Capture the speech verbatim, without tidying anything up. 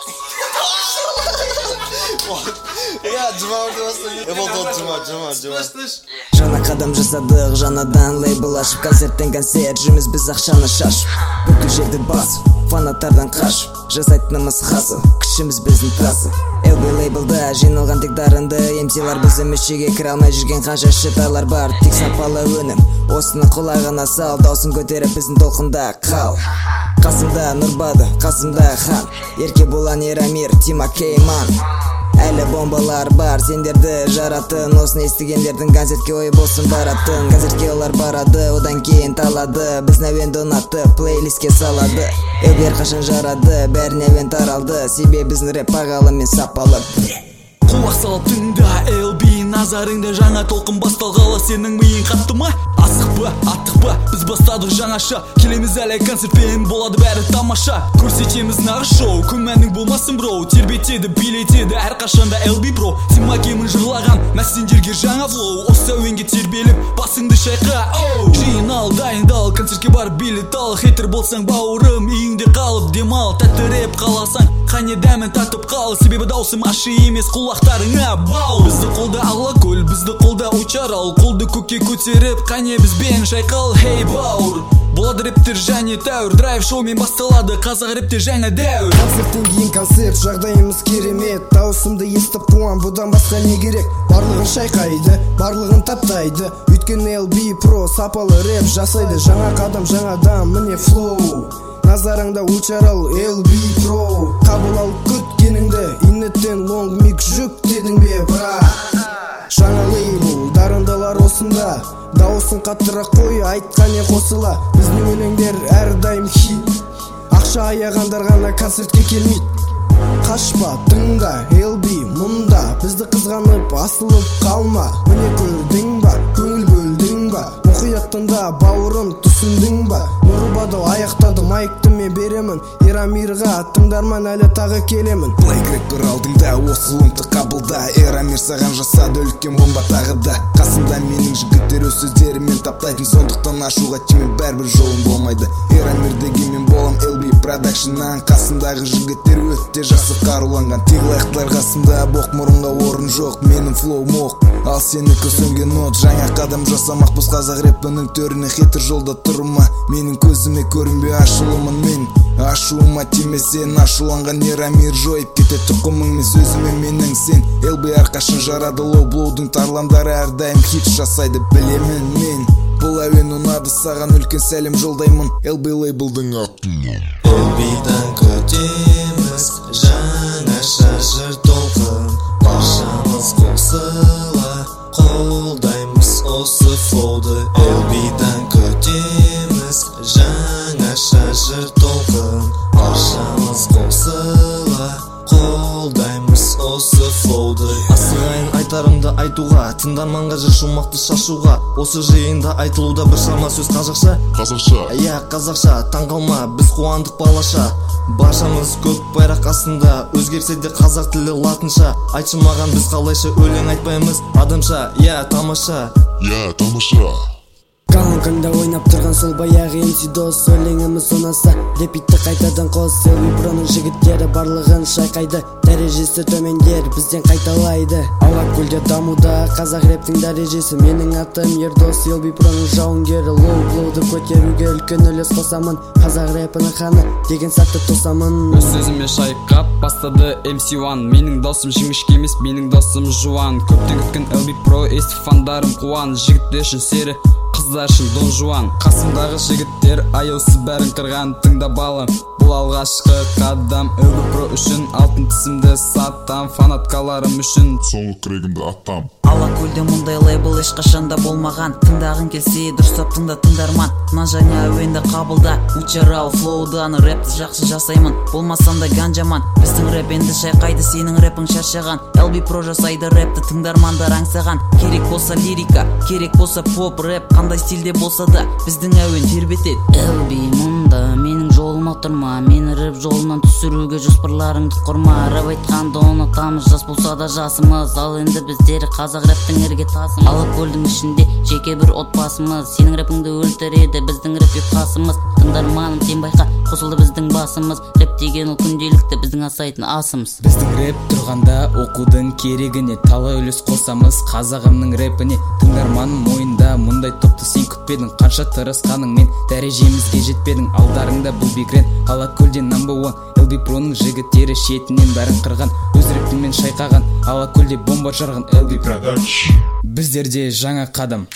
Ya cuma ortasında. E oldu cuma cuma cuma. Жаңа қадам жасадық, жаңадан лейбл ашып, концерттен концерт, жүрміз біз ақшаны шашып, бүкіл жерді басып, фанаттардан қашып, жасайтынымыз хасыл, күшіміз біздің тасы. эл би лейблда жиналған тек дарынды эм силар, біздің мүшеге кіре алмай жүрген қанша шытайлар бар. Тек сапалы өнім, осыны құлағына сал, даусын көтеріп біздің толқында қал. Қасымда Нұрбады, қасымда Хан, Еркебулан, Ерамир, Тима Кейман. Әлі бомбалар бар, сендерді жаратын, осыны естігендердің концертке ой болсын баратын. Концертке олар барады, одан кейін талады, біздің әуенді ұнатып, плейлистке салады. эл би әрқашан жарады, бәріне әуен таралды, себебі біздің рэп бағалы мен сапалы. Құлақ салып тыңда, эл би назарыңда жаңа толқын басталғалы, сенің миың қатты ма? Асық па, аттық па, біз бастадық жаңаша, келеміз әлі концертпен, болады бәрі тамаша. Көрсетеміз нағыз шоу, күмәнің болмасын броу, тербетеді, билетеді әрқашанда эл би бро. Тима Кейман жырлаған, мәсендерге жаңа флоу, осы әуенге тербеліп, басыңды шайқа. Жиынал, дайындал, концертке бар билет ал, хейтер болсаң бауырым, үйіңде қалып демал, тәтті рэп қаласаң, қане дәмін татып қал, себебі даусым ашы емес, құлақтарыңа бау. Бізді қолда Алакөл, бізді қолда Учарал, қолды көкке көтеріп, қане бізбен шайқал, хей бауыр. Болады рэптер және тәуір, драйв шоумен басталады, қазақ рэптер жаңа дәуір. Концерттен кейін концерт, жағдайымыз керемет, даусымды естіп қуам, бұдан басқа не керек? Барлығын шайқайды, барлығын таптайды, өйткені эл би про сапалы рэп жасайды. Жаңа қадам, жаңа дам, міне флоу, назарыңда Учарал, эл би про. Қабыл ал күткеніңді, иннеттен лонг мик жүк дедің бе бра. Жаңа лейбл, дарындалар осында, дауысын қаттырақ қой, айтқан не қосыла. Біздің өлеңдер әрдайым хит, ақша аяғандар ғана концертке келмейді. Қашпа, тыңда, эл би мұнда, бізді қызғанып асылып қалма. Міне көрдің ба, көңіл бөлдің ба, мұқияттында бауырым түсіндің ба? Нұрбады аяқтады, майкты мен беремін, Ерамирға тыңдарман әлі тағы келемін. Блейк рэппер алдыңда, осы лымты қабылда, Ерамир саған жасады үлкен бомба тағы да. Қасымда менің жігіттер өз сөздерімен таптайтын, сондықтан ашуға тиме бәрбір жолым болмайды. Ерамир деген мен болам эл би продакшннан, қасымдағы жігіттер өтте жақсы қаруланған. Тек лайықтылар қасымда, боқ мұрынға орын жоқ, менің флоу моқ, ал сенікі сөнген нот. Жаңа қадам жасамақ біз қазақ рэпінің төріне, хейтер жолда тұрма, менің көзіме көрінбе ашылымын мен. Ашуыма тиме сен, ашуланған Ерамир жойып кете тұқымың мен, сөзіме менің сен. эл би әрқашан жарады, лоу блоудың тарландары әрдайым хит жасайды, білемін мен. Бұл әуен ұнады саған, үлкен сәлем жолдаймын эл би лейблдің атын. эл бидан күтеміз жаңаша жыр толқын, баршамыз қосыла қолдаймыз осы флоуды. эл бидан күтеміз жаңаша жыр толқын, баршамыз қосыла қолдаймыз осы флоуды. Асығайын айтарымды айтуға, тыңдарманға жыр шумақты шашуға, осы жиында айтылуда бір шама сөз қазақша. Қазақша, иә қазақша, таңғалма, біз қуандық балаша. Баршамыз көк байрақ астында, өзгерсе де қазақ тілі латынша. Айтшы маған, біз қалайша өлең айтпаймыз адамша, иә тамаша. иә тамаша. Колонкаңда ойнап тұрған сол баяғы эм си дос, өлеңіміз ұнаса репитті қайтадан қос. эл би проның жігіттері барлығын шайқайды, дәрежесі төмендер бізден қайталайды. Алакөлде дамуда қазақ рэптің дәрежесі, менің атым Ердос, эл би проның жауынгері. Лоу блоуды көтеруге үлкен үлес қосамын, қазақ рэпінің ханы деген сәтті тосамын. Өз сөзіме шайқап бастады эм си уан, менің досым жіңішке емес, менің досым жуан. Көптен күткен эл би про, естіп фандарым қуан, жігіттер үшін сері, қыздар үшін Дон Жуан. Қасымдағы жігіттер аяусыз бәрін қырған, тыңда балым, бұл алғашқы қадам. эл би про үшін алтын тісімді саттам, фанаткаларым үшін соңғы күрегімді аттам. Алакөлде мұндай лейбл ешқашанда болмаған, тыңдағын келсе дұрыстап тыңда тыңдарман. Мына жаңа әуенді қабылда, Учарал флоудан рэпті жақсы жасаймын, болмасам да ганжаман. Біздің рэп енді шайқайды, сенің рэпің шаршаған. эл би про жасайды рэпті, тыңдармандар аңсаған. Керек болса лирика, керек болса поп рэп, қандай стилде болса да біздің әуен тербетеді. эл би мұнда, менің жолыма тұрма, мені рэп жолынан түсіруге жоспарларыңды құрма. Рэп айтқанды ұнатамыз, жас болса да жасымыз, ал енді біздері қазақ рэптің ірге тасымыз. Алакөлдің ішінде жеке бір отбасымыз, сенің рэпіңді өлтіреді біздің рэп ұйқасымыз. тыңдарманым сен байқа, қосылды біздің басымыз. Рэп деген ол күнделікті біздің асайтын асымыз. Біздің рэп тұрғанда оқудың керегіне талай үлес қосамыз қазағымның рэпіне. Тыңдарманым мойында мұндай топты сен күтпедің, қанша тырысқаныңмен дәрежемізге жетпедің. Алдарыңда бұл бекрен Алакөлден number one. эл би проның жігіттері шетінен бәрін қырған, өз рэпімен шайқаған, Алакөлде бомба жарған эл би Production. Біздерде жаңа қадам.